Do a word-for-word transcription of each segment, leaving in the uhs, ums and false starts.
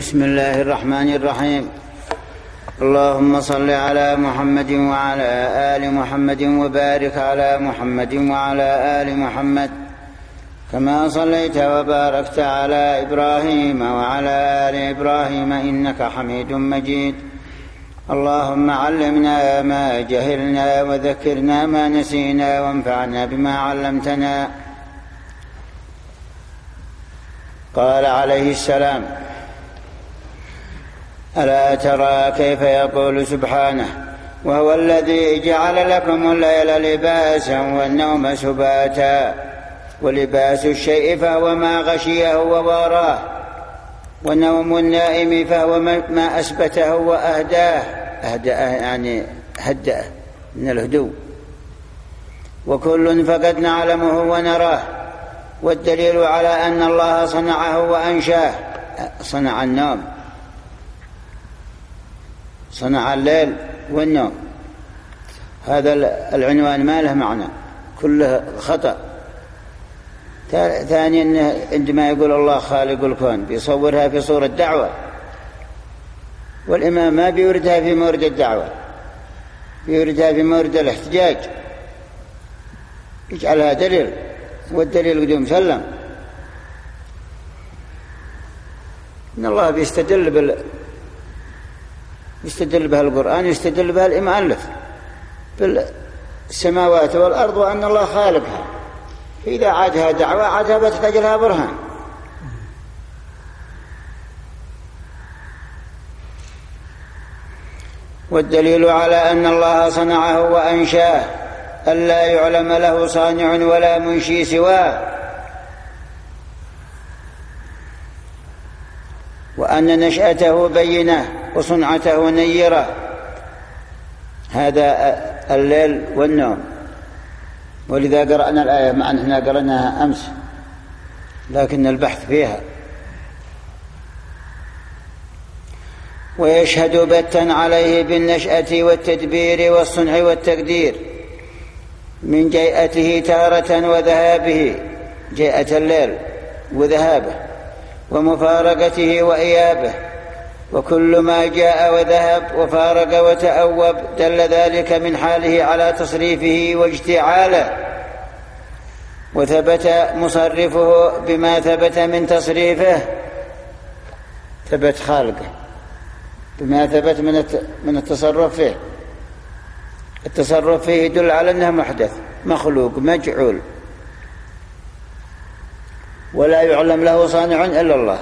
بسم الله الرحمن الرحيم. اللهم صل على محمد وعلى آل محمد وبارك على محمد وعلى آل محمد كما صليت وباركت على إبراهيم وعلى آل إبراهيم إنك حميد مجيد. اللهم علمنا ما جهلنا وذكرنا ما نسينا وانفعنا بما علمتنا. قال عليه السلام: ألا ترى كيف يقول سبحانه: وهو الذي جعل لكم الليل لباسا والنوم سباتا ولباس الشيء فهو ما غشيه وواراه ونوم النائم فهو ما أثبته وأهداه. أهدأه يعني هدأه من الهدوء. وكل فقد نعلمه ونراه، والدليل على أن الله صنعه وأنشاه. صنع النوم، صنع الليل والنوم. هذا العنوان ما له معنى، كله خطأ. ثانيا عندما يقول الله خالق الكون بيصورها في صورة دعوة، والإمام ما بيوردها في مورد الدعوة، بيوردها في مورد الاحتجاج، يجعلها دليل، والدليل قدوم سلم. إن الله بيستدل بال يستدل بها القرآن، يستدل بها المؤلف بالسماوات والأرض وأن الله خالقها. إذا عادها دعوة عادها بتحتاج لها برهان. والدليل على أن الله صنعه وأنشاه ألا يعلم له صانع ولا منشي سواه، وأن نشأته بينة وصنعته نيرة. هذا الليل والنوم. ولذا قرأنا الآية، مع أننا قرأناها أمس لكن البحث فيها. ويشهد بتا عليه بالنشأة والتدبير والصنع والتقدير من جيئته تارة وذهابه، جيئة الليل وذهابه، ومفارقته وإيابه. وكل ما جاء وذهب وفارق وتأوب دل ذلك من حاله على تصريفه واجتعاله. وثبت مصرفه بما ثبت من تصريفه، ثبت خالقه بما ثبت من التصرف فيه. التصرف فيه يدل على أنه محدث مخلوق مجعول، ولا يعلم له صانع إلا الله.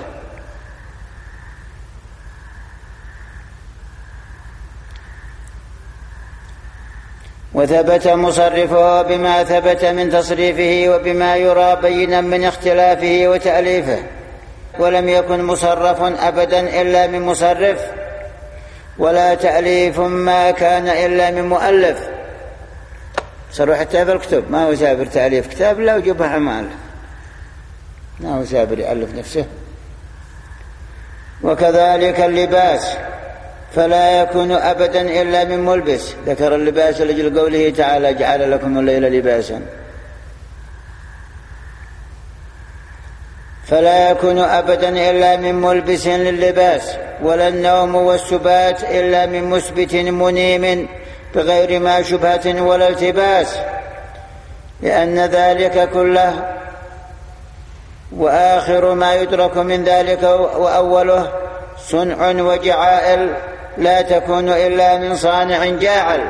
وثبت مصرفه بما ثبت من تصريفه وبما يرى بينا من اختلافه وتأليفه. ولم يكن مصرف أبدا إلا من مصرف، ولا تأليف ما كان إلا من مؤلف. صروا حتى في الكتب ما هو سابر تأليف كتاب لا وجبها مؤلف، ما هو سابر يألف نفسه. وكذلك اللباس فلا يكون أبدا إلا من ملبس. ذكر اللباس لأجل قوله تعالى: جعل لكم الليل لباسا. فلا يكون أبدا إلا من ملبس لللباس. ولا النوم والسبات إلا من مثبت منيم بغير ما شبهة ولا التباس، لأن ذلك كله وآخر ما يدرك من ذلك وأوله صنع وجعائل لا تكون إلا من صانع جاعل.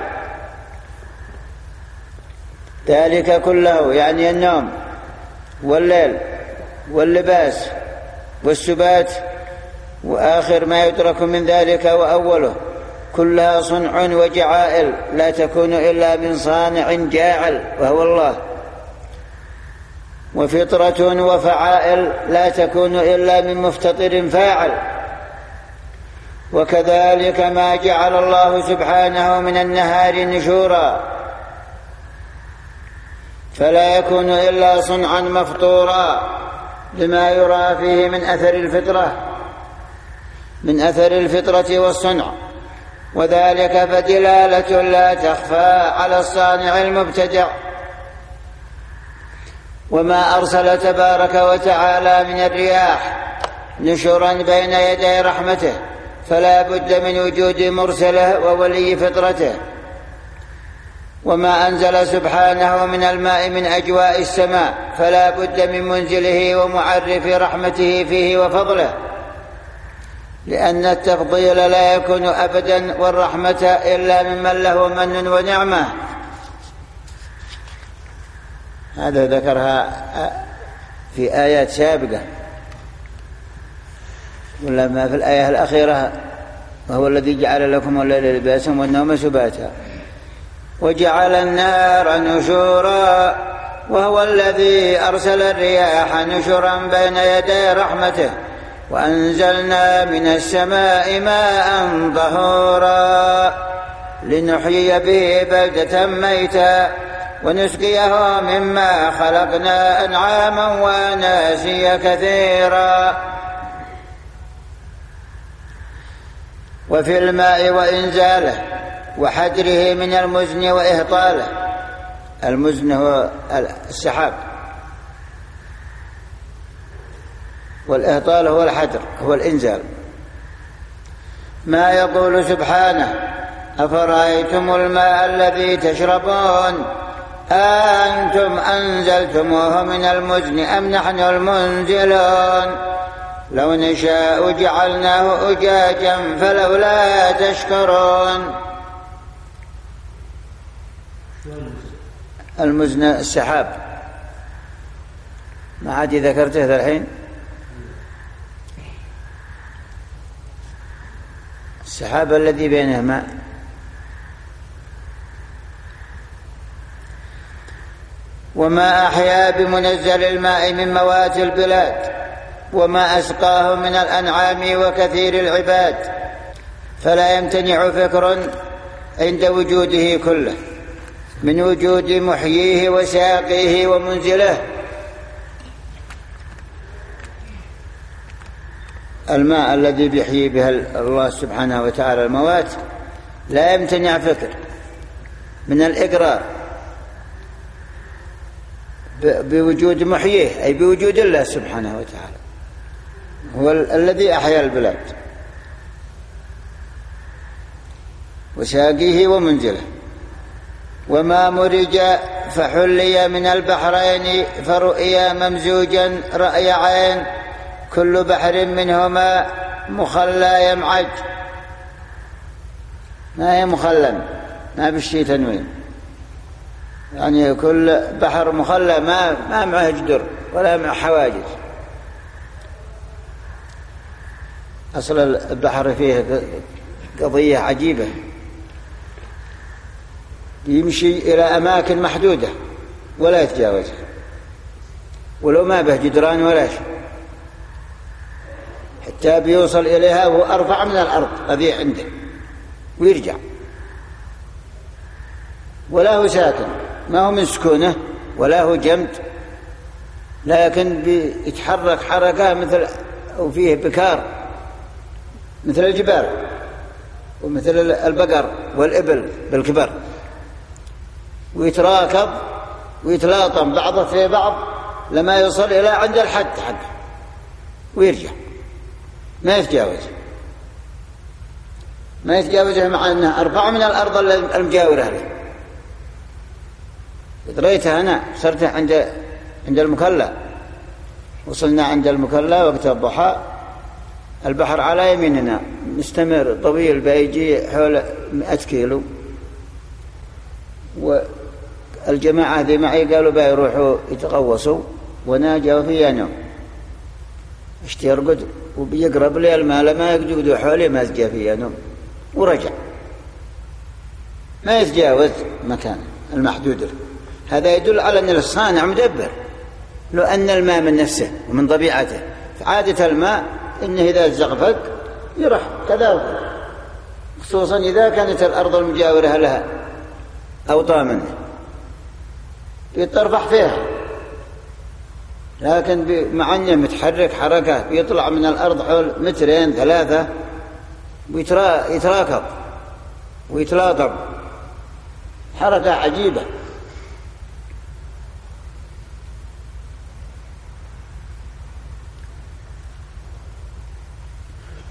ذلك كله يعني النوم والليل واللباس والسبات، وآخر ما يدرك من ذلك وأوله كلها صنع وجعائل لا تكون إلا من صانع جاعل وهو الله. وفطرة وفعائل لا تكون إلا من مفتطر فاعل. وكذلك ما جعل الله سبحانه من النهار نشورا فلا يكون إلا صنعا مفطورا لما يرى فيه من أثر الفطرة من أثر الفطرة والصنع. وذلك فدلالة لا تخفى على الصانع المبتدع. وما أرسل تبارك وتعالى من الرياح نشورا بين يدي رحمته، فلا بد من وجود مرسله وولي فطرته. وما أنزل سبحانه من الماء من أجواء السماء فلا بد من منزله ومعرف رحمته فيه وفضله، لأن التفضيل لا يكون أبدا والرحمة إلا ممن له من ونعمة. هذا ذكرها في آيات سابقة، ولما في الآية الأخيرة وهو الذي جعل لكم الليل لباسا والنوم سباتا وجعل النار نشورا وهو الذي أرسل الرياح نشرا بين يدي رحمته وأنزلنا من السماء ماء طهورا لنحيي به بلدة ميتا ونسقيه مما خلقنا أنعاما وأناسيا كثيرا. وفي الماء وإنزاله وحدره من المزن وإهطاله. المزن هو السحاب، والإهطال هو الحدر هو الإنزال. ما يقول سبحانه: أفرأيتم الماء الذي تشربون أأنتم أنزلتموه من المزن أم نحن المنزلون لو نشاء جعلناه أجاجا فلولا تشكرون. المزن السحاب، ما عاد ذكرته ذا الحين. السحاب الذي بينه ماء. وما أحيا بمنزل الماء من موات البلاد وما أسقاه من الأنعام وكثير العباد، فلا يمتنع فكر عند وجوده كله من وجود محييه وساقيه ومنزله. الماء الذي بيحيي به الله سبحانه وتعالى الموات لا يمتنع فكر من الإقرار بوجود محييه، أي بوجود الله سبحانه وتعالى، هو الذي أحيا البلاد وساقيه ومنزله. وما مرج فحلي من البحرين فرؤيا ممزوجا رأي عين كل بحر منهما مخلى يمعج. ما هي مخلى، ما بالشي تنوين، يعني كل بحر مخلى ما ما معه جدر ولا مع حواجز. أصل البحر فيه قضية عجيبة، يمشي إلى أماكن محدودة ولا يتجاوزها، ولو ما به جدران ولا شيء، حتى بيوصل إليها وهو أرفع من الأرض الذي عنده ويرجع، ولا هو ساكن، ما هو من سكونه ولا هو جمد، لكن بيتحرك حركة مثل وفيه بكار مثل الجبال ومثل البقر والإبل بالكبر، ويتراكب ويتلاطم بعضه في بعض لما يوصل إلى عند الحد حقه ويرجع، ما يتجاوز ما يتجاوزه مع أنه أرفع من الأرض المجاورة له. رأيتها أنا صرت عند عند المكلا، وصلنا عند المكلا وقت الضحى، البحر على يميننا مستمر طويل بيجي حول مئة كيلو، والجماعة ذي معي قالوا بيروحوا يتغوصوا وناجوا في نوم اشتي يرقد وبيقرب لي الماء ما يقعدوا حولي ما يسجى في نوم ورجع، ما يتجاوز مكان المحدود. هذا يدل على أن الصانع مدبر، لو أن الماء من نفسه ومن طبيعته، فعادة الماء إنه إذا زغفق يرح كذا، خصوصا إذا كانت الأرض المجاورة لها أوطى منه يترفح فيها، لكن مع أنه متحرك حركة بيطلع من الأرض حول مترين ثلاثة ويتراكب ويتلاطم، حركة عجيبة.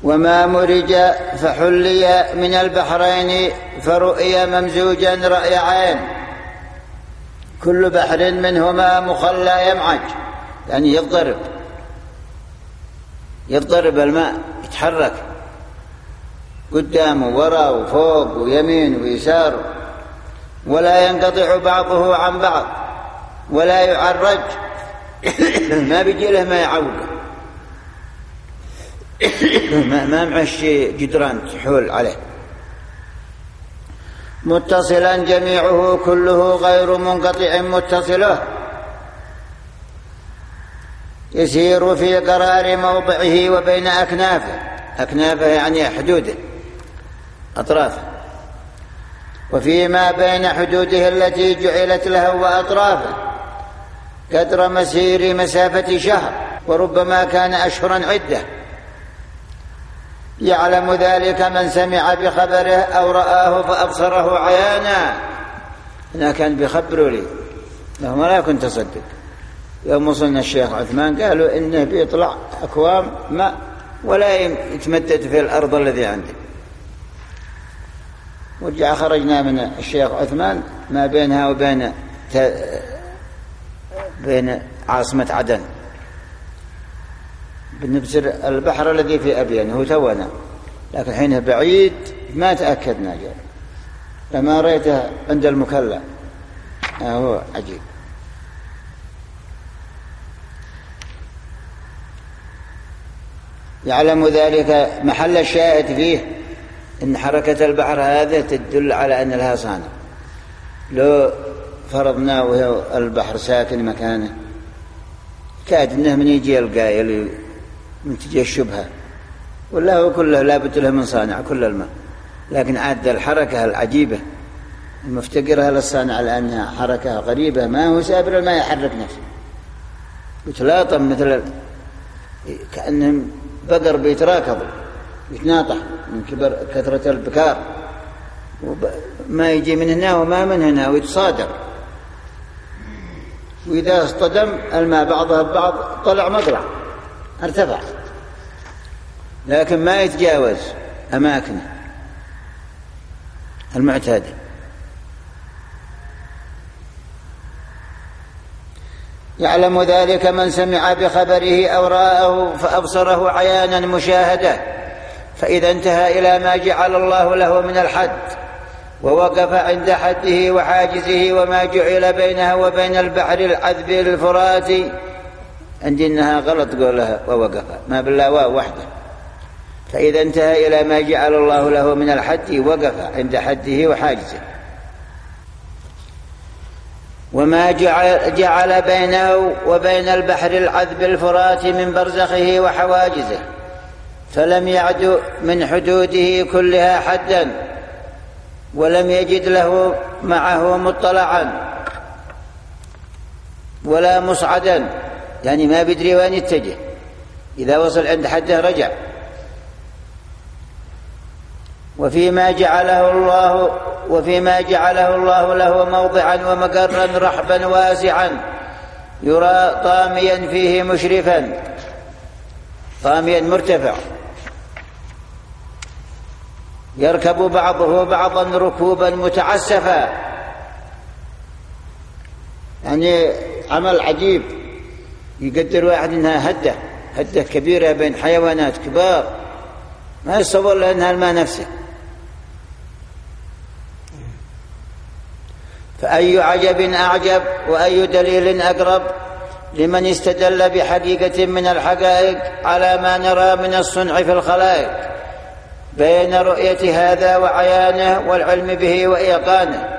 وما مرج فحلي من البحرين فرؤي ممزوجا رأي عين، كل بحر منهما مخلى يمعج، يعني يضطرب يضطرب الماء، يتحرك قدامه وراءه وفوق ويمين ويسار، ولا ينقطع بعضه عن بعض ولا يعرج ما بيجي له ما يعوقه، ما معش جدران تحول عليه، متصلا جميعه كله غير منقطع متصله، يسير في قرار موضعه وبين أكنافه، أكنافه يعني حدوده أطرافه، وفيما بين حدوده التي جعلت له وأطرافه قدر مسير مسافة شهر، وربما كان أشهرا عدة. يعلم ذلك من سمع بخبره أو رآه فأبصره عيانا. أنا كان بيخبروا لي لهم لا كنت أصدق، يوم وصلنا الشيخ عثمان قالوا إنه بيطلع أكوام ماء ولا يتمدد في الأرض الذي عنده. ورجع خرجنا من الشيخ عثمان ما بينها وبين بين عاصمة عدن بنبصر البحر الذي في أبين، هو تونا، لكن حينها بعيد ما تأكدنا جاء لما رأيته عند المكلا. هو عجيب. يعلم ذلك. محل الشاهد فيه إن حركة البحر هذا تدل على أن لها صانع. لو فرضنا وهو البحر ساكن مكانه كاد إنه من يجي يلقى يلي من تجي الشبهة، ولا هو كله لابد له من صانع كل الماء، لكن عاد الحركة العجيبة المفتقرة للصانع لأنها حركة قريبة، ما هو سابر الماء يحرك نفسه يتلاطم مثل كأنهم بقر بيتراكضوا يتناطح من كبر كثرة البكار، ما يجي من هنا وما من هنا ويتصادر، وإذا اصطدم الماء بعضها ببعض طلع مطلع ارتفع، لكن ما يتجاوز أماكنه المعتادة. يعلم ذلك من سمع بخبره أو رآه فأبصره عيانا مشاهدة، فإذا انتهى إلى ما جعل الله له من الحد ووقف عند حده وحاجزه وما جعل بينه وبين البحر العذب الفرات، عندي إنها غلط قولها ووقف، ما بالله واو وحده. فإذا انتهى إلى ما جعل الله له من الحد وقف عند حده وحاجزه، وما جعل, جعل بينه وبين البحر العذب الفرات من برزخه وحواجزه، فلم يعد من حدوده كلها حدا، ولم يجد له معه مطلعا ولا مصعدا، يعني ما بدري وين يتجه، إذا وصل عند حده رجع. وفيما جعله الله وفيما جعله الله له موضعا ومقرا رحبا واسعا يرى طاميا فيه مشرفا، طاميا مرتفع يركب بعضه بعضا ركوبا متعسفا، يعني عمل عجيب. يقدر واحد انها هده هده كبيره بين حيوانات كبار، ما يصور لانها الماء نفسه. فأي عجب أعجب وأي دليل أقرب لمن استدل بحقيقة من الحقائق على ما نرى من الصنع في الخلائق بين رؤية هذا وعيانه والعلم به وإيقانه،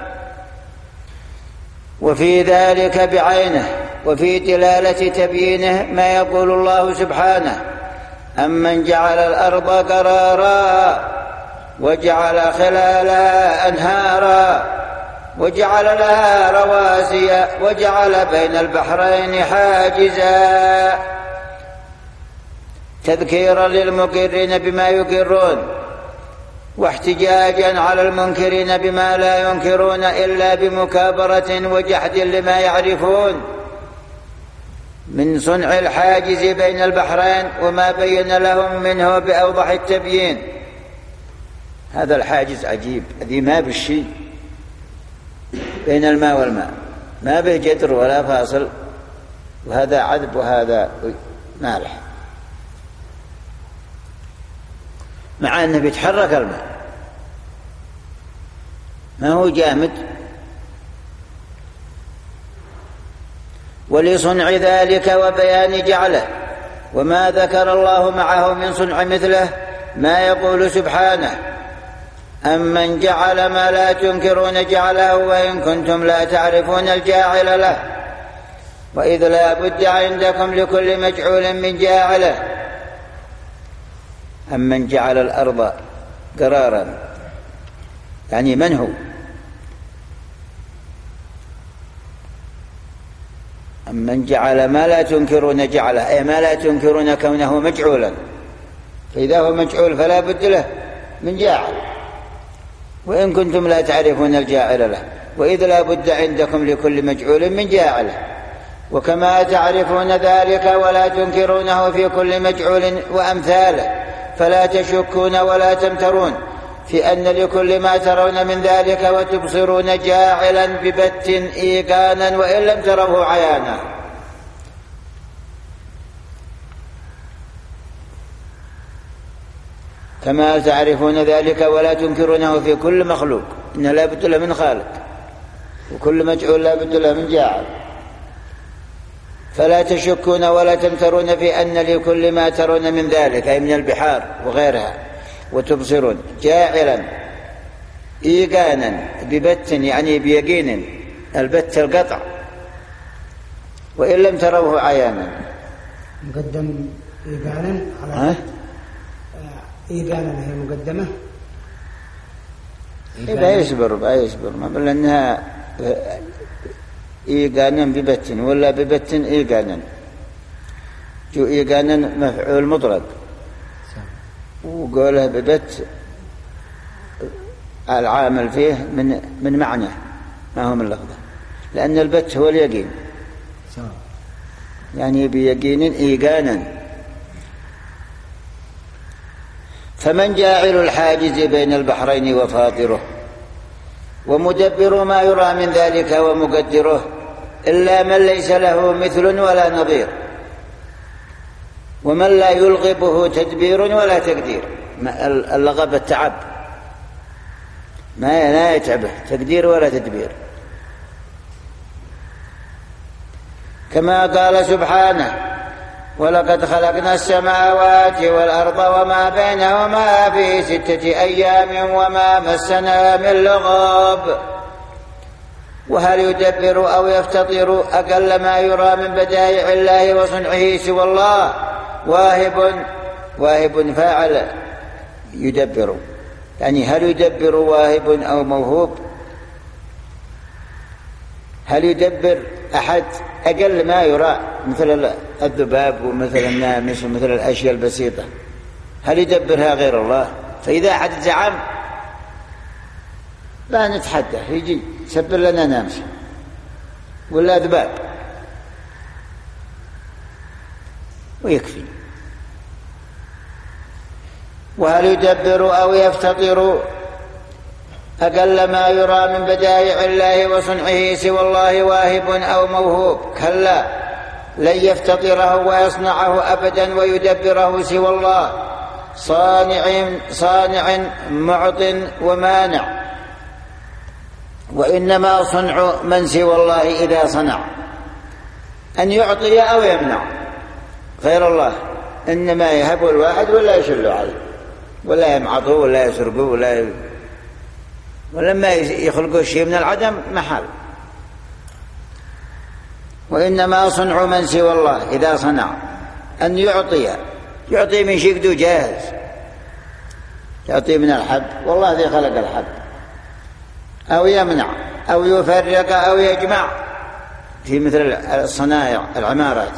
وفي ذلك بعينه، وفي دلالة تبيينه ما يقول الله سبحانه: أمن جعل الأرض قرارا وجعل خلالها أنهارا وجعل لها رواسي وجعل بين البحرين حاجزا، تذكيرا للمقرين بما يقرون واحتجاجا على المنكرين بما لا ينكرون إلا بمكابرة وجحد لما يعرفون، من صنع الحاجز بين البحرين وما بين لهم منه بأوضح التبيين. هذا الحاجز عجيب، هذه ما بالشيء بين الماء والماء، ما به جدر ولا فاصل، وهذا عذب وهذا مالح، مع أنه بيتحرك الماء ما هو جامد. ولصنع ذلك وبيان جعله وما ذكر الله معه من صنع مثله ما يقول سبحانه: أمن جعل ما لا تنكرون جعله وإن كنتم لا تعرفون الجاعل له وإذ لا بد عندكم لكل مجعول من جاعله. أمن جعل الأرض قرارا، يعني من هو؟ أمن جعل ما لا تنكرون جعله، أي ما لا تنكرون كونه مجعولا، فإذا هو مجعول فلا بد له من جاعل. وإن كنتم لا تعرفون الجاعل له وإذ لا بد عندكم لكل مجعول من جاعله. وكما تعرفون ذلك ولا تنكرونه في كل مجعول وأمثاله فلا تشكون ولا تمترون في أن لكل ما ترون من ذلك وتبصرون جاعلا ببت إيقانا وإن لم تروه عيانا. كما تعرفون ذلك ولا تنكرونه في كل مخلوق، إن لا بد له من خالق، وكل مجعول لا بد له من جاعل. فلا تشكون ولا تمترون في أن لكل ما ترون من ذلك، أي من البحار وغيرها، وتبصرون جاعلا إيقانا ببت، يعني بيقين، البت القطع، وإن لم تروه عيانا. مقدم إيقانا على إيقانا هي مقدمة. إذا يصبر با يصبر ما بل أنها إيقانا ببت ولا ببت إيقانا، جو إيقانا مفعول مطلق، وقوله ببت العامل فيه من من معنى ما هو من لفظه، لأن البت هو اليقين، يعني بيقين إيقانا. فمن جاعل الحاجز بين البحرين وفاطره ومدبر ما يرى من ذلك ومقدره إلا من ليس له مثل ولا نظير، ومن لا يلغبه تدبير ولا تقدير. اللغب التعب، ما لا يتعبه تقدير ولا تدبير. كما قال سبحانه: ولقد خلقنا السماوات والأرض وما بينهما في ستة أيام وما مسنا من لغوب. وهل يدبر أو يفتطر أقل ما يرى من بدائع الله وصنعه سوى الله؟ واهب واهب فاعل يدبر، يعني هل يدبر واهب أو موهوب؟ هل يدبر أحد أقل ما يرى مثل الذباب ومثل النامس ومثل الأشياء البسيطة؟ هل يدبرها غير الله؟ فإذا أحد زعم لا نتحدث، يجي سبر لنا نامس ولا ذباب ويكفي. وهل يدبر أو يفتطر أقل ما يرى من بدائع الله وصنعه سوى الله واهب أو موهوب؟ كلا، لن يفتطره ويصنعه أبدا ويدبره سوى الله، صانع صانع معط ومانع. وإنما صنع من سوى الله إذا صنع أن يعطي أو يمنع غير الله، إنما يهب الواحد ولا يشل عليه ولا يمعطه ولا يسرقه ولا ي... ولما يخلقوا شيء من العدم محال. وإنما صنع من سوى الله إذا صنع أن يعطي يعطي من شيء جاهز، يعطي من الحب، والله ذي خلق الحب، أو يمنع أو يفرق أو يجمع في مثل الصنايع العمارات.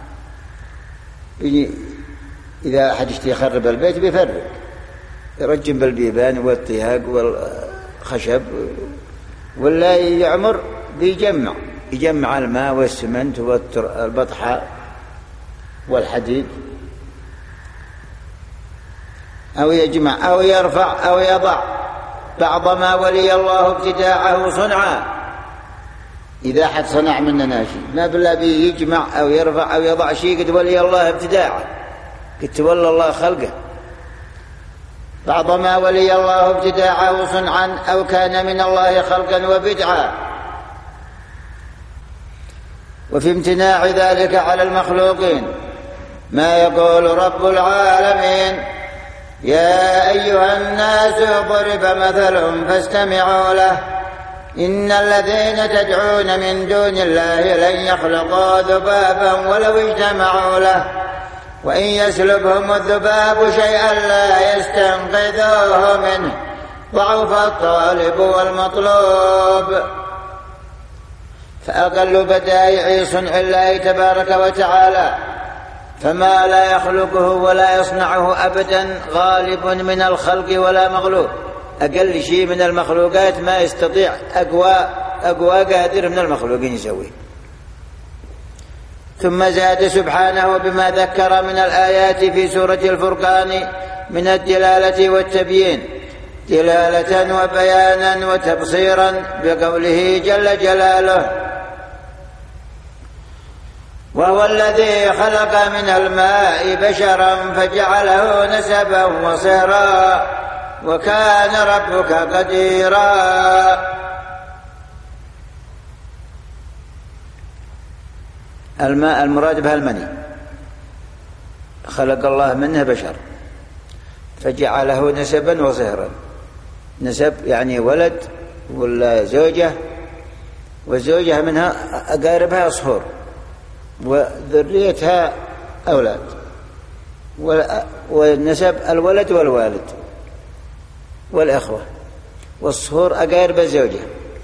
إذا أحد يشتي يخرب البيت بيفرق، يرجم بالبيبان والطياق والخشب، ولا يعمر بيجمع، يجمع الماء والسمنت والبطحاء والحديد، أو يجمع أو يرفع أو يضع بعض ما ولي الله ابتداعه صنعا. إذا حد صنع مننا شيء ما بالله به يجمع أو يرفع أو يضع شيء قد ولي الله ابتداعه، قد تولى الله خلقه. بعض ما ولي الله ابتداعه صنعا أو كان من الله خلقا وبدعا. وفي امتناع ذلك على المخلوقين ما يقول رب العالمين: يا أيها الناس ضرب مثل فاستمعوا له إن الذين تدعون من دون الله لن يخلقوا ذبابا ولو اجتمعوا له وإن يسلبهم الذباب شيئا لا يستنقذوه منه ضعف الطالب والمطلوب. فأقل بدائع صنع الله تبارك وتعالى فما لا يخلقه ولا يصنعه أبدا غالب من الخلق ولا مغلوب. أقل شيء من المخلوقات ما يستطيع أقوى أقوى قادر من المخلوقين يسويه. ثم زاد سبحانه بما ذكر من الآيات في سورة الفرقان من الدلالة والتبيين دلالة وبيانا وتبصيرا بقوله جل جلاله: وهو الذي خلق من الماء بشرا فجعله نسبا وصهرا وكان ربك قديرا. الماء المراد بها المني، خلق الله منه بشر فجعله نسبا وصهرا. نسب يعني ولد ولا زوجة، والزوجة منها أقاربها صهور وذريتها أولاد، والنسب الولد والوالد والأخوة، والصهور أقارب الزوجة.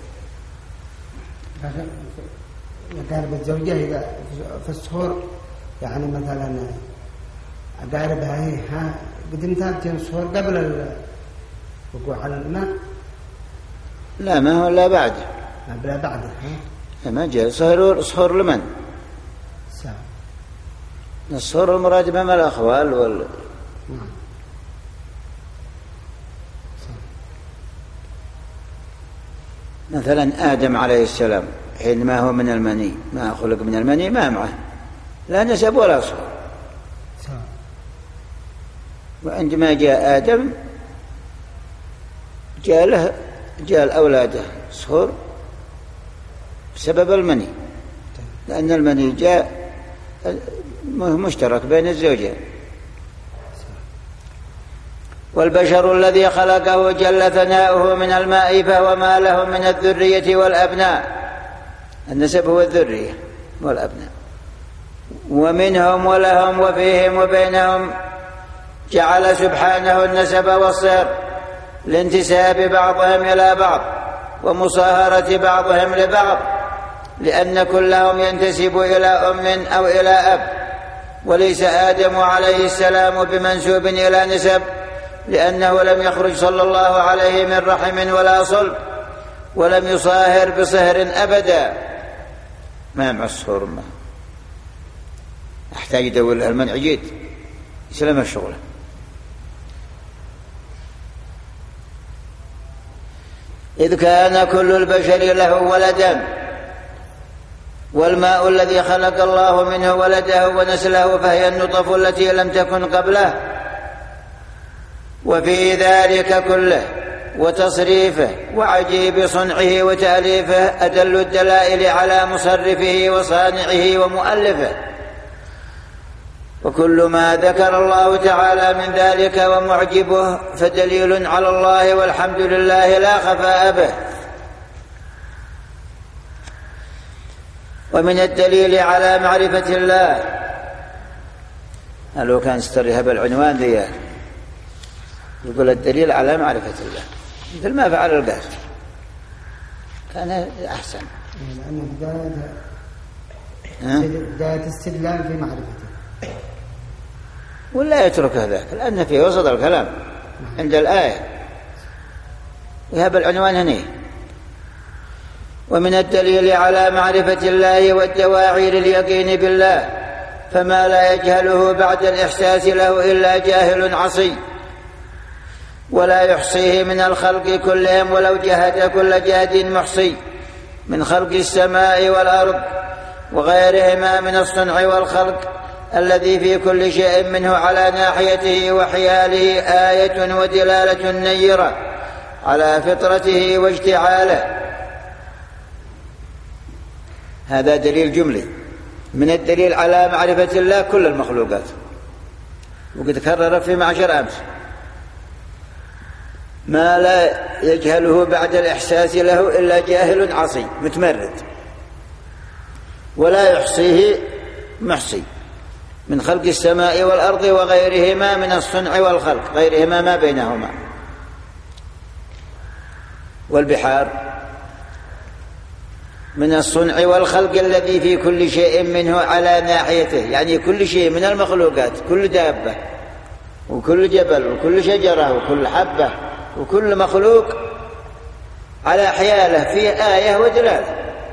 أقارب الزوجة إذا في الصهور يعني مثلا أقاربها هي ها قدمت هاتين الصهور قبل الوقوع على الماء؟ لا، ما هو لا بعده. لا بعده. ها ما جاء صهور. صهور لمن؟ سام. الصهور المراد بهم الأخوال وال نعم. مثلا آدم عليه السلام حينما هو من المني، ما خلق من المني، ما معه لا نسب ولا صهور. وعندما جاء آدم جاء له جاء أولاده صهور بسبب المني، لأن المني جاء مشترك بين الزوجين. والبشر الذي خلقه جل ثناؤه من الماء فهو ما له من الذرية والأبناء. النسب هو الذرية والأبناء، ومنهم ولهم وفيهم وبينهم جعل سبحانه النسب والصهر لانتساب بعضهم إلى بعض ومصاهرة بعضهم لبعض، لأن كلهم ينتسب إلى أم أو إلى أب. وليس آدم عليه السلام بمنسوب إلى نسب، لأنه لم يخرج صلى الله عليه من رحم ولا صلب، ولم يصاهر بصهر أبدا. ما مع الصهور ما أحتاج يدور لها المنع جيد يسلم الشغل. إذ كان كل البشر له ولدا، والماء الذي خلق الله منه ولده ونسله فهي النطف التي لم تكن قبله. وفي ذلك كله وتصريفه وعجيب صنعه وتأليفه أدل الدلائل على مصرفه وصانعه ومؤلفه. وكل ما ذكر الله تعالى من ذلك ومعجبه فدليل على الله والحمد لله لا خفاء به. ومن الدليل على معرفة الله، لو كان استريها بالعنوان ذي يقول الدليل على معرفة الله مثل ما فعل القاسم كان أحسن، لأن بداية استدلال في معرفته، ولا يترك ذاك لأن في وسط الكلام عند الآية وهذا العنوان هنا. ومن الدليل على معرفة الله والدواعي لليقين بالله فما لا يجهله بعد الإحساس له إلا جاهل عصي، ولا يحصيه من الخلق كلهم ولو جهد كل جهد محصي، من خلق السماء والأرض وغيرهما من الصنع والخلق، الذي في كل شيء منه على ناحيته وحياله آية ودلالة نيرة على فطرته واجتعاله. هذا دليل جملي من الدليل على معرفة الله كل المخلوقات، وقد كرر في معشر أمس: ما لا يجهله بعد الإحساس له إلا جاهل عصي متمرد، ولا يحصيه محصي، من خلق السماء والأرض وغيرهما من الصنع والخلق، غيرهما ما بينهما، والبحار، من الصنع والخلق الذي في كل شيء منه على ناحيته، يعني كل شيء من المخلوقات، كل دابة وكل جبل وكل شجرة وكل حبة وكل مخلوق على حياله فيه آية ودلالة،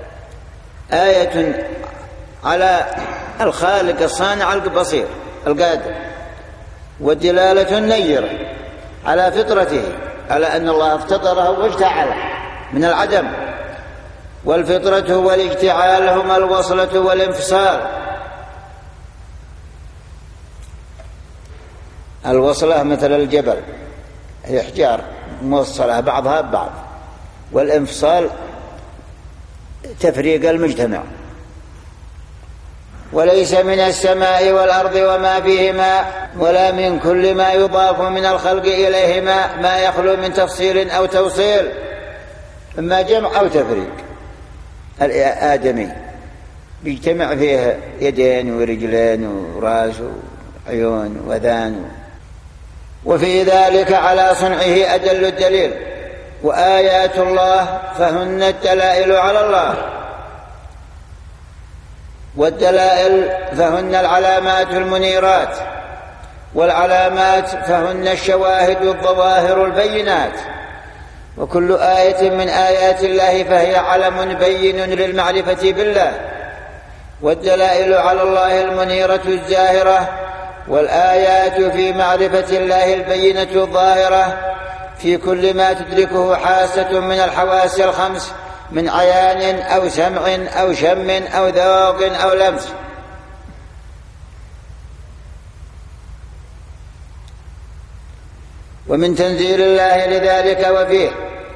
آية على الخالق الصانع البصير القادر، والدلالة النيرة على فطرته، على أن الله افتطره واجتعله من العدم، والفطرة والاجتعال هما الوصلة والانفصال. الوصلة مثل الجبل هي أحجار موصلة بعضها ببعض، والانفصال تفريق المجتمع. وليس من السماء والأرض وما فيهما ولا من كل ما يضاف من الخلق إليهما ما يخلو من تفصيل أو توصيل، إما جمع أو تفريق. الآدمي بيجتمع فيه يدين ورجلين وراس وعيون وذان، وفي ذلك على صنعه أدل الدليل. وآيات الله فهن الدلائل على الله، والدلائل فهن العلامات المنيرات، والعلامات فهن الشواهد الظواهر البينات. وكل آية من آيات الله فهي علم بين للمعرفة بالله، والدلائل على الله المنيرة الزاهرة، والآيات في معرفة الله البينة الظاهرة في كل ما تدركه حاسة من الحواس الخمس من عيان أو سمع أو شم أو ذوق أو لمس. ومن تنزيل الله لذلك وفيه،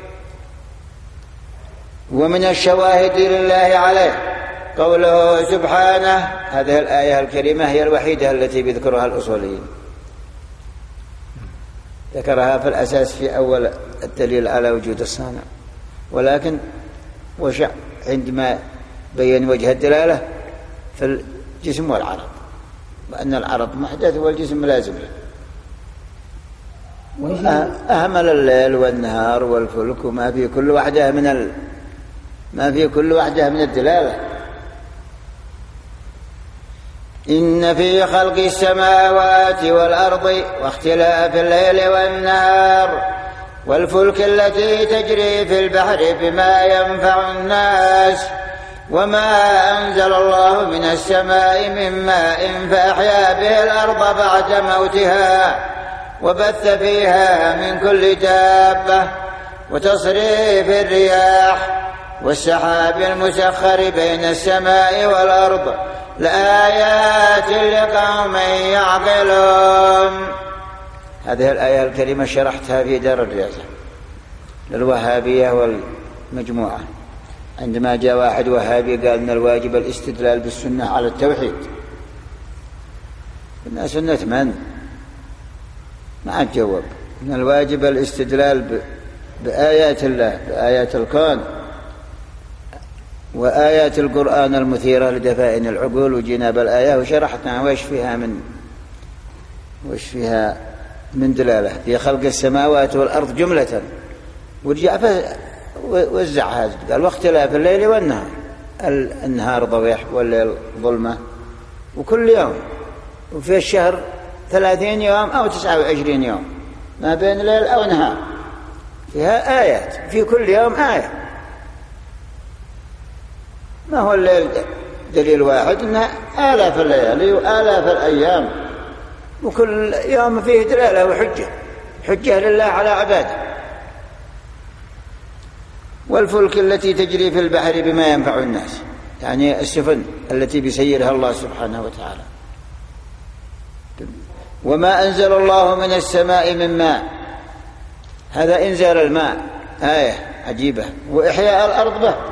ومن الشواهد لله عليه قوله سبحانه. هذه الآية الكريمة هي الوحيدة التي بذكرها الأصوليين، ذكرها في الأساس في أول الدليل على وجود الصانع، ولكن وشع عندما بين وجه الدلالة في الجسم والعرض، وأن العرض محدث والجسم لازم. أهمل الليل والنهار والفلك وما في كل واحدة من ال... ما في كل واحدة من الدلالة. إن في خلق السماوات والأرض واختلاف الليل والنهار والفلك التي تجري في البحر بما ينفع الناس وما أنزل الله من السماء من ماء فأحيا به الأرض بعد موتها وبث فيها من كل دابة وتصريف الرياح والسحاب المسخر بين السماء والأرض لآيات لقوم يعقلون. هذه الآية الكريمة شرحتها في دار الرياضة للوهابية والمجموعة، عندما جاء واحد وهابي قال إن الواجب الاستدلال بالسنة على التوحيد. قلنا سنة من؟ ما تجاوب. إن الواجب الاستدلال بآيات الله، بآيات الكون وآيات القرآن المثيرة لدفائن العقول، وجينا بالآية وشرحتنا وش فيها من وش فيها من دلالة في خلق السماوات والأرض جملة، ورجع وزعها قال واختلاف الليل والنهار، النهار ضويح والليل ظلمة، وكل يوم وفي الشهر ثلاثين يوم أو تسعة وعشرين يوم ما بين ليل أو نهار، فيها آيات، في كل يوم آية. ما هو الليل دليل واحد أنها آلاف الليالي وآلاف الأيام، وكل يوم فيه دلالة وحجة، حجة لله على عباده. والفلك التي تجري في البحر بما ينفع الناس، يعني السفن التي بيسيرها الله سبحانه وتعالى. وما أنزل الله من السماء من ماء، هذا إنزال الماء آية عجيبة، وإحياء الأرض به،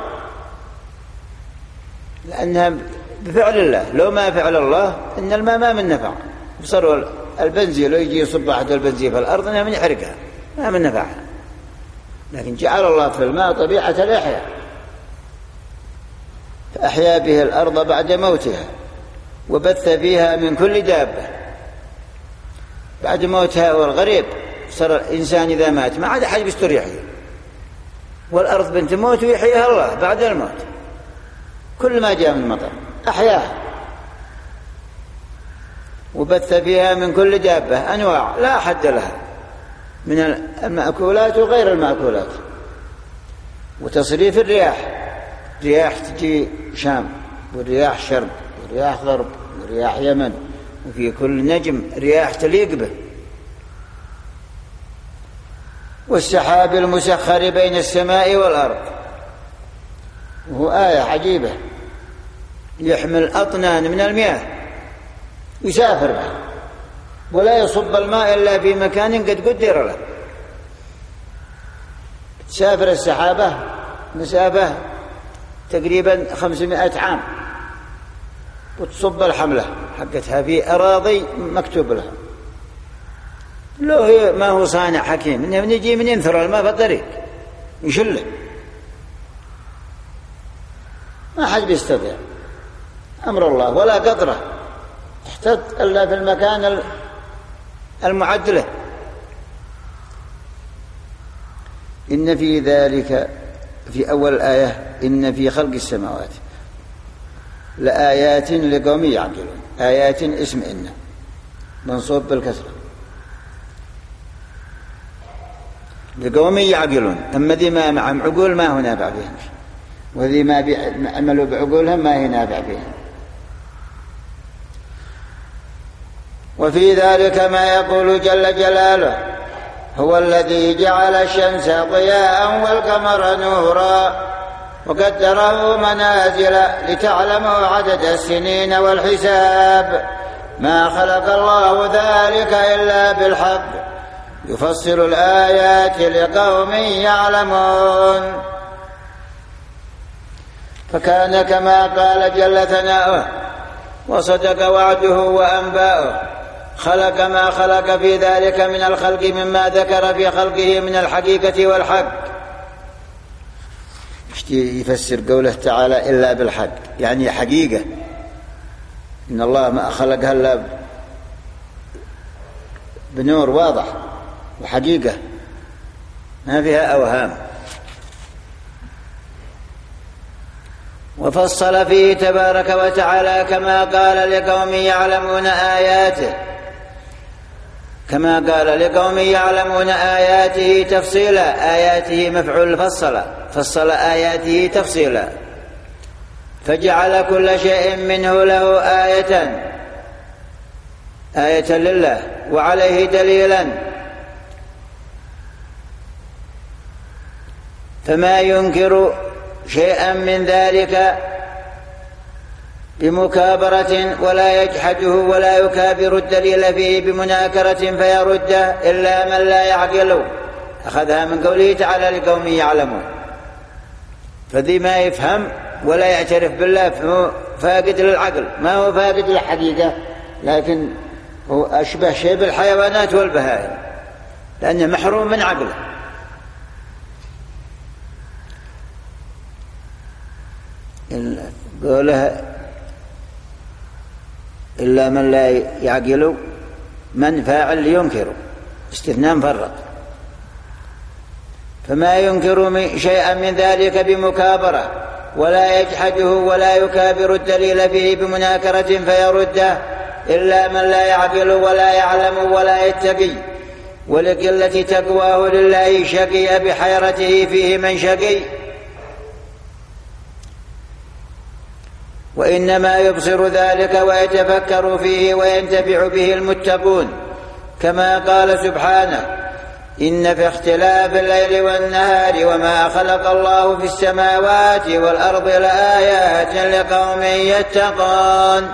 لأنها بفعل الله، لو ما فعل الله إن الماء ما من نفع. بصروا البنزين لو يجي يصب أحد البنزين في الأرض إنها من يحرقها، ما من نفعها، لكن جعل الله في الماء طبيعة الإحياء، فأحيا به الأرض بعد موتها، وبث فيها من كل دابة. بعد موتها والغريب صار الإنسان إذا مات ما عاد أحد بيستر يحيي، والأرض بنت موت ويحييها الله بعد الموت. كل ما جاء من مطر أحياها، وبث فيها من كل دابة أنواع لا حد لها من المأكولات وغير المأكولات. وتصريف الرياح، رياح تجي شام، ورياح شرق، ورياح غرب، ورياح يمن، وفي كل نجم رياح تليق به. والسحاب المسخر بين السماء والأرض، وهو آية عجيبة، يحمل أطنان من المياه يسافر به، ولا يصب الماء إلا في مكان قد قدر له. تسافر السحابة مسافة تقريبا خمسمائة عام، وتصب الحملة حقتها في أراضي مكتوب لها. لو هي ما هو صانع حكيم إنه نجي من ينثر الماء في الطريق يشله، ما حد بيستطيع، أمر الله. ولا قطرة تحتط إلا في المكان المعد له. إن في ذلك، في أول الآية، إن في خلق السماوات لآيات لقوم يعقلون. آيات اسم إن منصوب بالكسرة، لقوم يعقلون. أما ذي ما معهم عقول ما هو نافع بهم، وذي ما بيعملوا بعقولهم ما هي نافع بهم. وفي ذلك ما يقول جل جلاله: هو الذي جعل الشمس ضياء والقمر نورا وقدره منازل لتعلموا عدد السنين والحساب، ما خلق الله ذلك إلا بالحق يفصل الآيات لقوم يعلمون. فكان كما قال جل ثناؤه وصدق وعده وأنباؤه، خلق ما خلق في ذلك من الخلق مما ذكر في خلقه من الحقيقة والحق. يفسر قوله تعالى إلا بالحق، يعني حقيقة، إن الله ما خلقها إلا بنور واضح وحقيقة ما فيها أوهام. وفصل فيه تبارك وتعالى كما قال لقوم يعلمون آياته، كما قال لقوم يعلمون آياته تفصيلا. آياته مفعول فصل، فصل آياته تفصيلا، فجعل كل شيء منه له آية، آية لله وعليه دليلا. فما ينكر شيئا من ذلك بمكابرة ولا يجحده ولا يكابر الدليل فيه بمناكرة فيرده إلا من لا يعقل. أخذها من قوله تعالى لقوم يعلمون، فذي ما يفهم ولا يعترف بالله فهو فاقد للعقل، ما هو فاقد للحقيقة، لكن هو أشبه شيء بالحيوانات والبهائم لأنه محروم من عقله. قوله إلا من لا يعقل، من فاعل ينكر، استثناء مفرط. فما ينكر شيئا من ذلك بمكابرة ولا يجحده ولا يكابر الدليل فيه بمناكرة فيرده إلا من لا يعقل ولا يعلم ولا يتقي، ولقلة تقواه لله شقي بحيرته فيه من شقي. وإنما يبصر ذلك ويتفكر فيه وينتفع به المتقون، كما قال سبحانه: إن في اختلاف الليل والنهار وما خلق الله في السماوات والأرض لآيات لقوم يتقون.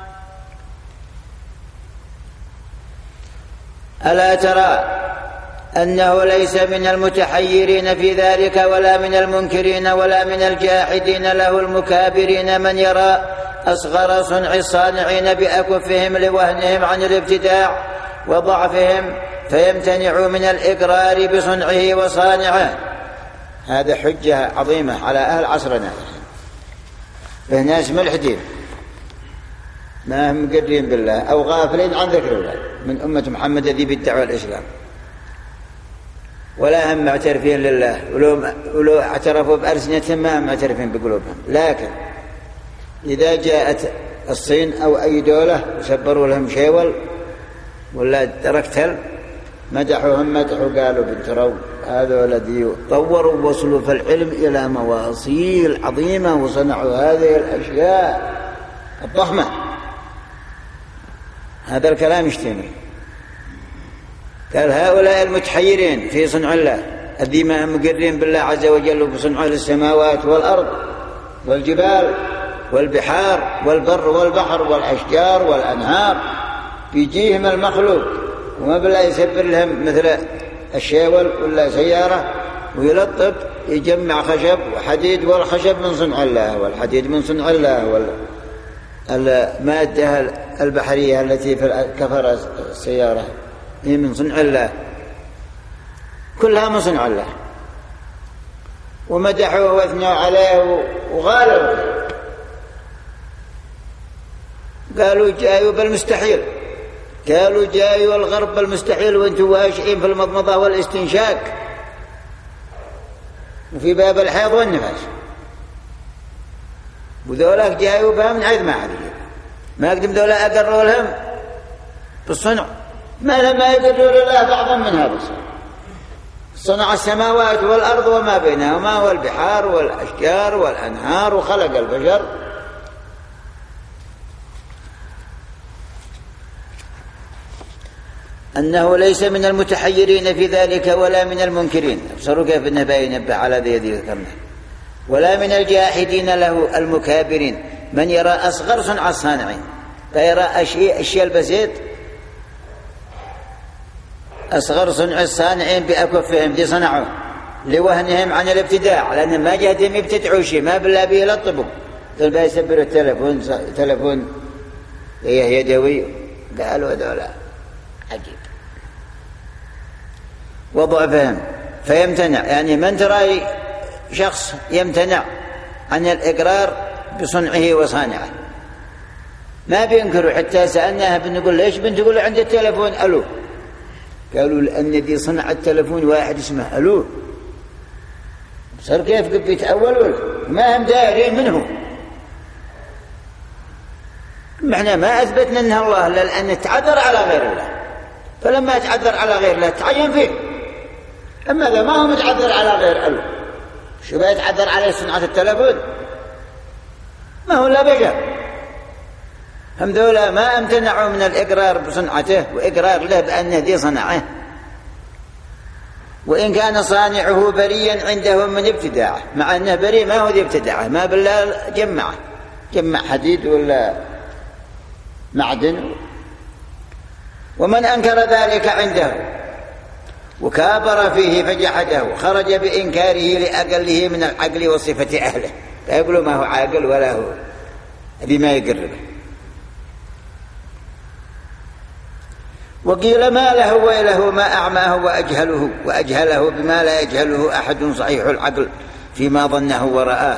ألا ترى أنه ليس من المتحيرين في ذلك ولا من المنكرين ولا من الجاحدين له المكابرين من يرى أصغر صنع الصانعين بأكفهم لوهنهم عن الابتداع وضعفهم فيمتنع من الإقرار بصنعه وصانعه. هذا حجة عظيمة على أهل عصرنا، ناس ملحدين ما هم مقرين بالله أو غافلين عن ذكر الله من أمة محمد الذي بالدعوة الإسلام، ولا هم معترفين لله، ولو, ولو اعترفوا بألسنتهم ما هم معترفين بقلوبهم. لكن إذا جاءت الصين أو أي دولة وسبروا لهم شيول ولا دركتل مدحوهم مدحوا قالوا بنتروا هذا الذي طوروا ووصلوا في العلم إلى مواصيل عظيمة وصنعوا هذه الأشياء الضخمة. هذا الكلام يشتمل. قال هؤلاء المتحيرين في صنع الله الذي ما هم مقرين بالله عز وجل وبصنعه للسماوات والأرض والجبال والبحار والبر والبحر والأشجار والأنهار، بيجيهم المخلوق وما بالله يسبر لهم مثل الشيول ولا سيارة ويلطب يجمع خشب وحديد، والخشب من صنع الله والحديد من صنع الله، والمادة البحرية التي في كفر السيارة هي من صنع الله، كلها من صنع الله. ومدحوه واثنوا عليه وغالوا، قالوا جايوا بالمستحيل، قالوا جايوا الغرب بالمستحيل وانتم واشعين في المضمضة والاستنشاق وفي باب الحيض والنفاس، وذولاك جايوا بها من حيث ما عاد ما قدم ذولا أقروا لهم بالصنع ما لما يقدروا لله بعضا من هذا الصنع. صنع السماوات والأرض وما بينهما والبحار والأشجار والأنهار وخلق البشر. أنه ليس من المتحيرين في ذلك ولا من المنكرين، أبصروا كيف النبي ينبه على ذي ذكرنا، ولا من الجاحدين له المكابرين من يرى أصغر صنع الصانعين، فيرى أشياء أشياء البسيط أصغر صنع الصانعين بأكفهم دي صنعوا لوهنهم عن الابتداع، لأن ما جهدهم يبتدعوا شيء ما بالله به يلطبوا، قال يسبروا التلفون تلفون يدوي، قالوا هذولا عجيب. وضعفهم فيمتنع، يعني من ترى شخص يمتنع عن الإقرار بصنعه وصانعه ما بينكروا. حتى سألناها بنقول ليش بنت تقول عند التلفون ألو، قالوا لأن دي صنع التلفون واحد اسمه ألو، صار كيف قد بيتأولوا ما هم دارين منه. احنا ما أثبتنا أنها الله لأن تعذر على غير الله، فلما تعذر على غير الله تعين فيه. أما إذا ما هو متعذر على غير ألو شو بيتعذر عليه صنعة التلفون؟ ما هو لا بشر. هم ذولا ما امتنعوا من الإقرار بصنعته وإقرار له بأنه دي صنعه، وإن كان صانعه بريا عندهم من ابتداعه، مع أنه بريء ما هو ذي ابتداعه، ما بالله جمعه جمع حديد ولا معدن. ومن أنكر ذلك عنده وكابر فيه فجحده خرج بإنكاره لأقله من العقل وصفة أهله، لا يقولوا ما هو عاقل ولا هو هذه ما يقربه. وقيل ما له ويله ما أعماه وأجهله وأجهله بما لا يجهله أحد صحيح العقل فيما ظنه ورآه.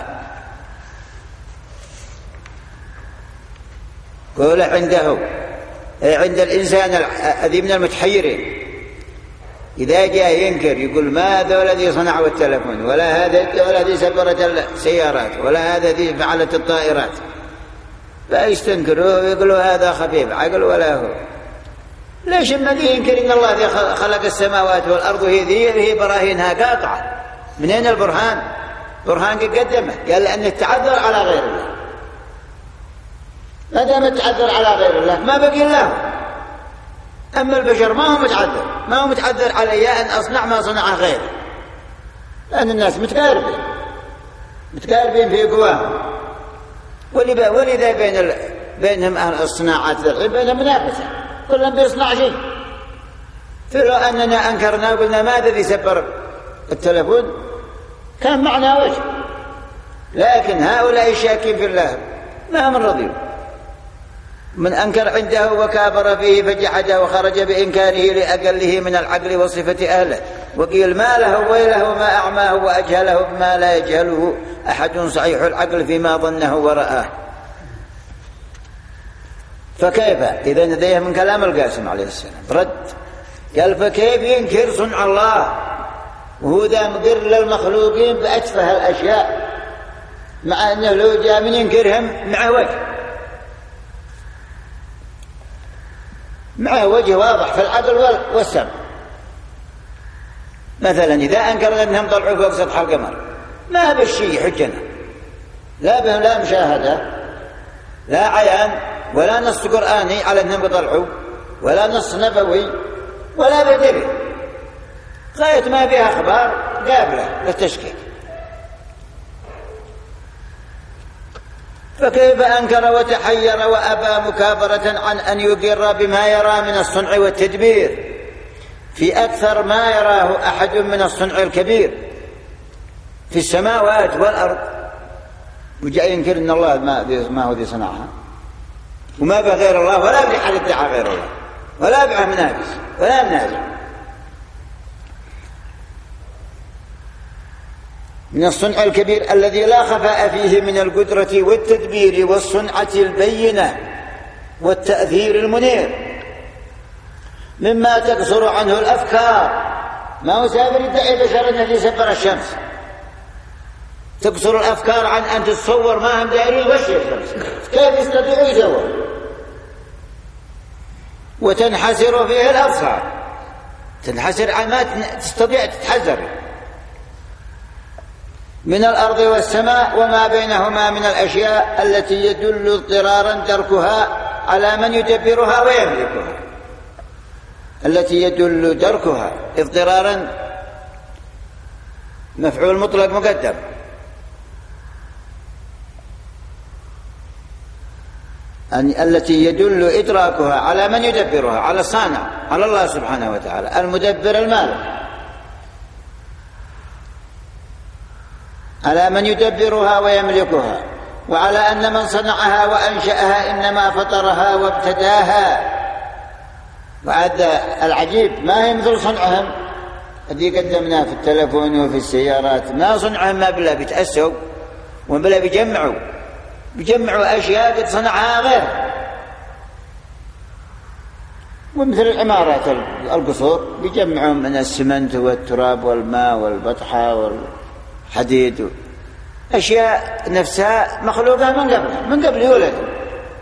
قول عنده عند الإنسان الذي من المتحيرين إذا جاء ينكر يقول ما هذا الذي صنعوا التلفون ولا هذا الذي سبرت السيارات ولا هذا الذي فعلت الطائرات، فيستنكروه ويقولوا هذا خفيف عقل ولا هو. ليش الذي ينكر إن الله خلق السماوات والأرض هي ذي هي براهينها قاطعة؟ منين البرهان؟ برهان قد قدمه، قال لأنه تعذر على غير الله. ما دام تعذر على غير الله ما بقي له. أما البشر ما هو متعذر، ما هو متعذر علي أن أصنع ما صنعه غيري، لأن الناس متقاربين متقاربين في قواهم، ولذا بين ال... بينهم الصناعات ذي بينهم منافسة، كلهم بيصنع شيء. فلو أننا أنكرنا وقلنا ماذا الذي سبر التلفون كان معنا وجه، لكن هؤلاء الشاكين في الله ما هم رضيوا. من أنكر عنده وكابر فيه فجحده وخرج بإنكاره لأقله من العقل وصفة أهله، وقيل ما له ويله ما أعماه وأجهله بما لا يجهله أحد صحيح العقل فيما ظنه ورآه. فكيف إذا نديه من كلام القاسم عليه السلام رد، قال فكيف ينكر صنع الله وهو ذا مقر للمخلوقين بأتفه الأشياء، مع أنه لو جاء من ينكرهم مع وجه مع وجه واضح في العقل والسمع. مثلا إذا أنكر أنهم طلعوا فوق سطح القمر ما بالشيء حجنا، لا بهم لا مشاهدة لا عيان ولا نص قرآني على أنهم طلعوا ولا نص نبوي ولا بدري، غاية ما فيها أخبار قابلة للتشكيك. فكيف أنكر وتحير وأبى مكابرة عن أن يقر بما يرى من الصنع والتدبير في أكثر ما يراه أحد من الصنع الكبير في السماوات والأرض، وجاء ينكر أن الله ما هو ذي صنعها وما بغير الله ولا بحد ادعى غير الله ولا بعه منافس ولا منازع. من الصنع الكبير الذي لا خفاء فيه من القدرة والتدبير والصنعة البينة والتأثير المنير، مما تقصر عنه الأفكار. ما هو سابر يدعي بشر الذي سبر الشمس، تقصر الأفكار عن أن تتصور ما هم دائرين وش الشمس كيف يستطيع يصور، وتنحسر فيه الأبصار، تنحسر عن ما تستطيع تتحذر من الأرض والسماء وما بينهما من الأشياء التي يدل اضطرارا دركها على من يدبرها ويملكها، التي يدل دركها اضطرارا مفعول مطلق مقدم، التي يدل إدراكها على من يدبرها، على الصانع، على الله سبحانه وتعالى المدبر المالك، على من يدبرها ويملكها، وعلى أن من صنعها وأنشأها إنما فطرها وابتداها. وعد العجيب ما هي مثل صنعهم الذي قدمناه في التلفون وفي السيارات، ما صنعهم ما بلا بيتأسوا وبلا بيجمعوا بيجمعوا أشياء قد صنعها غير. ومثل العمارات القصور بيجمعهم من السمنت والتراب والماء والبطحة والحديد، أشياء نفسها مخلوقة من قبل من قبل يولد.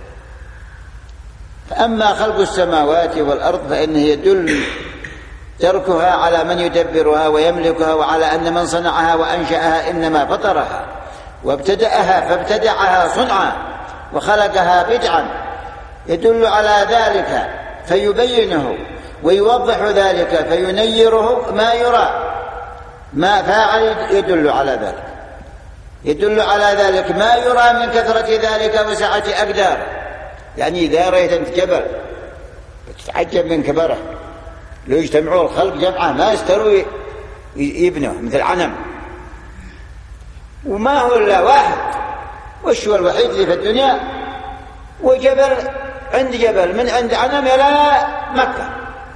فأما خلق السماوات والأرض فإنه يدل تركها على من يدبرها ويملكها، وعلى أن من صنعها وأنشأها إنما فطرها وابتدأها فابتدعها صنعا وخلقها بدعا، يدل على ذلك فيبينه ويوضح ذلك فينيره ما يرى، ما فاعل يدل على ذلك، يدل على ذلك ما يرى من كثرة ذلك وسعة أقداره. يعني إذا رأيت أنت جبل بتتعجب من كبره، لو يجتمعوا الخلق جمعة ما يستروا يبنوا مثل عنم، وما هو إلا واحد، وش هو الوحيد اللي في الدنيا، وجبل عند جبل من عند عنم إلى مكة.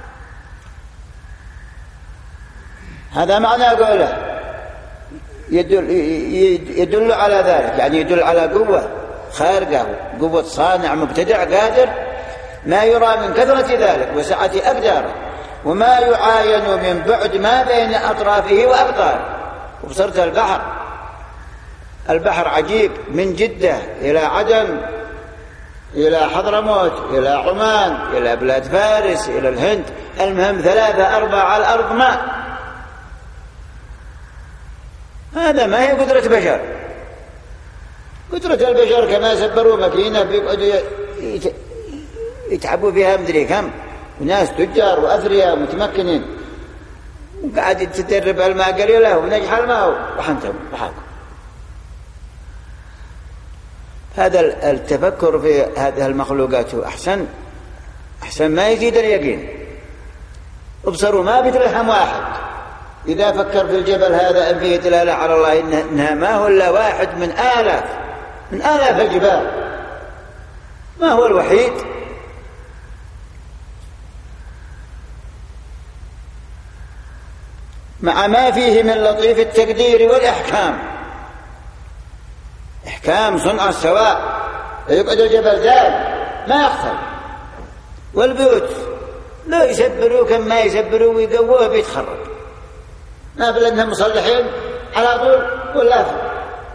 هذا معنى قوله يدل, يدل على ذلك، يعني يدل على قوة خارقة، قوة صانع مبتدع قادر، ما يرى من كثرة ذلك وسعة أقداره، وما يعاين من بعد ما بين أطرافه وأبطاره. وبصرت البحر، البحر عجيب، من جدة إلى عدن إلى حضرموت إلى عمان إلى بلاد فارس إلى الهند، المهم ثلاثة أربعة على الأرض ماء. هذا ما هي قدرة بشر، قدرة البشر كما سبروا ماكينة بيقعدوا يتعبوا فيها مدري كم، وناس تجار وأثرياء متمكنين، وقاعد تدرب الماء قليلة ونجح الماء وحنتم وحاكم. هذا التفكر في هذه المخلوقات أحسن أحسن ما يزيد اليقين. ابصروا ما بتلهم واحد إذا فكر في الجبل هذا أن فيه دلالة على الله إنها ما هو إلا واحد من آلاف من آلاف الجبال، ما هو الوحيد. مع ما فيه من لطيف التقدير والإحكام، إحكام صنع السواء، يقعد الجبل زاد ما يخسر، والبيوت لا يسبروا كما يسبروا ويقووه بيتخرب، ما بلدهم مصلحين على طول ولا فيه.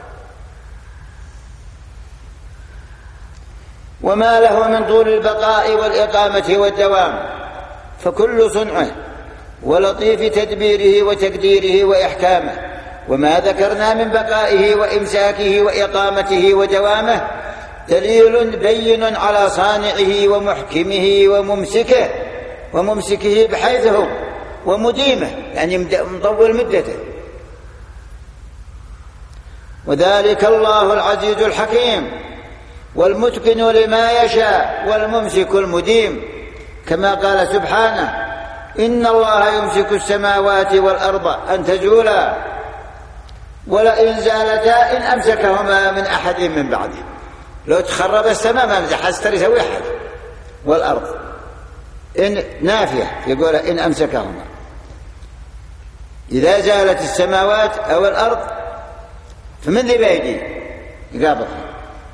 وما له من طول البقاء والإقامة والدوام، فكل صنعه ولطيف تدبيره وتقديره وإحكامه، وما ذكرنا من بقائه وإمساكه وإقامته ودوامه دليل بين على صانعه ومحكمه وممسكه وممسكه بحيث هو ومديمه، يعني مطول مدته. وذلك الله العزيز الحكيم والمتقن لما يشاء والممسك المديم، كما قال سبحانه: إن الله يمسك السماوات والأرض أن تزولا ولئن زالتا إن أمسكهما من أحد من بعده. لو تخرب السماء ما مسح استر يسوي أحد، والأرض إن نافية يقول إن أمسكهما، إذا زالت السماوات أو الأرض فمن ذي بيدي يقابضها.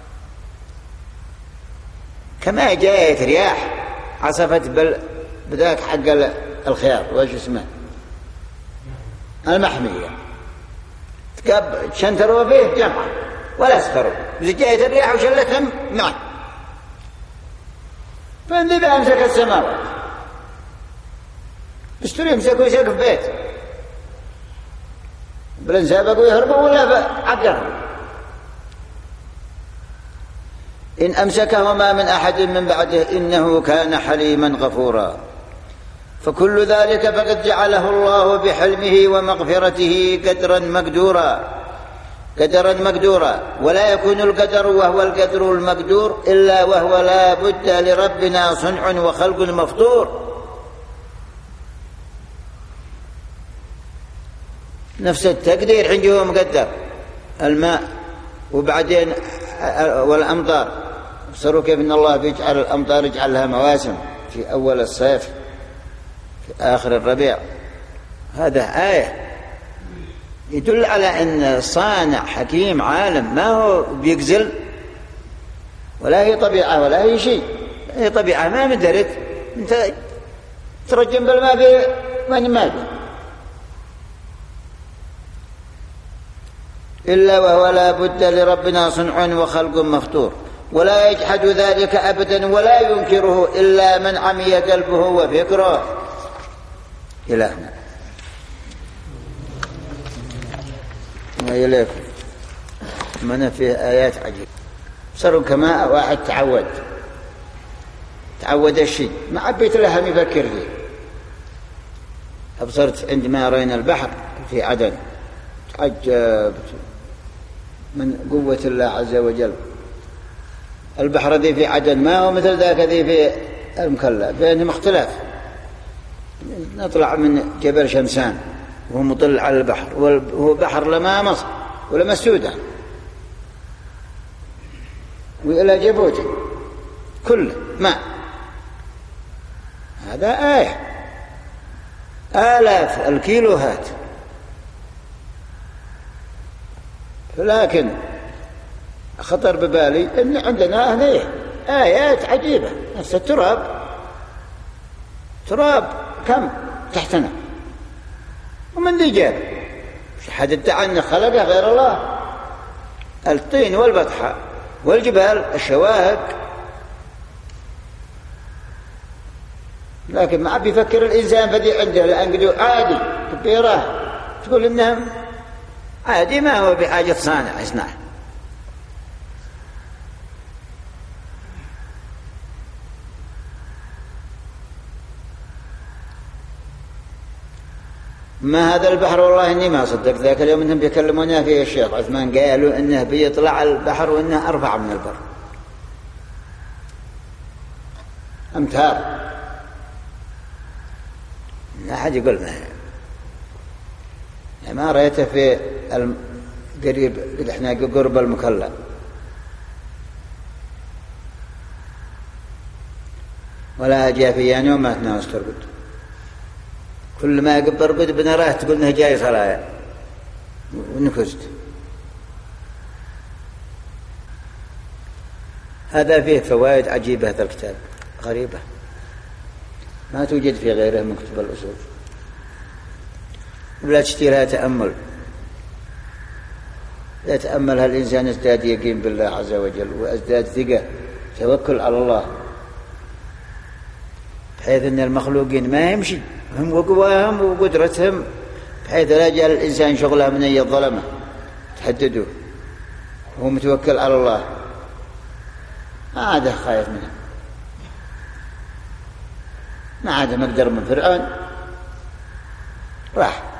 كما جاءت رياح عصفت بذاك حق الخيار وش اسمه المحمية، تشنتروا فيه جمعا ولا اسفروا، بس جاءت الرياح وشلتهم معا، فإن ذي أمسك السماوات بستري يمسكوا يسقف بيت بلن سابقوا يهربوا ولا عقرهم. إن أمسكهما من أحد من بعده إنه كان حليما غفورا. فكل ذلك فقد جعله الله بحلمه ومغفرته قدرا مقدورا قدرا مقدورا ولا يكون القدر وهو القدر المقدور إلا وهو لا بد لربنا صنع وخلق مفطور. نفس التقدير عنده مقدر الماء وبعدين والأمطار. بصروا كيف إن الله بيجعل الأمطار يجعلها مواسم في أول الصيف في آخر الربيع. هذا آية يدل على أن صانع حكيم عالم، ما هو بيقزل ولا هي طبيعة ولا هي شيء. هي طبيعة ما مدرت انت ترجم بالماء في وين ما في إلا وهو لا بد لربنا صنع وخلق مفطور ولا يجحد ذلك أبدا ولا ينكره إلا من عمي قلبه وفكره. إلهنا وإليكم من فيه آيات عجيبة. صاروا كما واحد تعود تعود الشيء ما عبيت لهم يفكر فيه. أبصرت عندما رأينا البحر في عدن تعجبت من قوة الله عز وجل. البحر ذي في عدن ما هو مثل ذاك ذي في المكلا، بينهم اختلاف. نطلع من جبل شمسان وهو مطل على البحر وهو بحر لما مصر ولما السودان وإلى جيبوتي كله ماء. هذا آية آلاف الكيلوهات. لكن خطر ببالي أن عندنا هنا آيات عجيبة. نفس التراب تراب كم تحتنا ومن ذي جاب حد ادعى أن خلقه غير الله. الطين والبطحاء والجبال الشواهق. لكن ما عاد يفكر الإنسان فذي عنده لأن عادي كبيرة تقول إنهم عادي ما هو بحاجة صانع يصنع. ما هذا البحر والله إني ما صدق. ذاك اليوم إنهم بيكلمونا فيه الشيخ عثمان قالوا إنه بيطلع البحر وإنه أرفع من البر أمتار. لا أحد يقول ما يعني ما رأيته في قريب إحنا قرب المكلا. ولا جاء في يعني وما تناوس ترقد. كل ما يقبر قد بنراه تقول إنه جاي صلاة ونفزت. هذا فيه فوائد عجيبة. هذا الكتاب غريبة ما توجد في غيره من كتب الأصول. ولا تشتريها تأمل. لا تأملها الإنسان ازداد يقين بالله عز وجل وازداد ثقة توكل على الله بحيث أن المخلوقين ما يمشي هم وقواهم وقدرتهم بحيث لا يجعل الإنسان شغله من أي الظلمة تحدده وهو متوكل على الله ما عاد خايف منه. ما عاد مقدر من فرعون راح